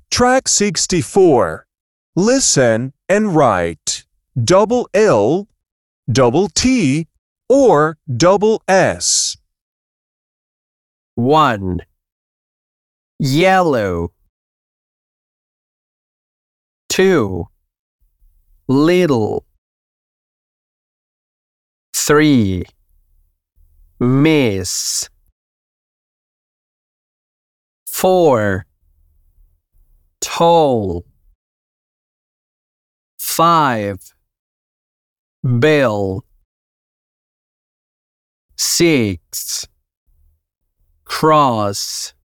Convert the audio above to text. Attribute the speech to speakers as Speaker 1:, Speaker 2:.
Speaker 1: Track 64. Listen and write double L, double T, or double S.
Speaker 2: 1. Yellow. 2. Little. 3. Miss. 4. Tall. 5. Bill. 6. Cross.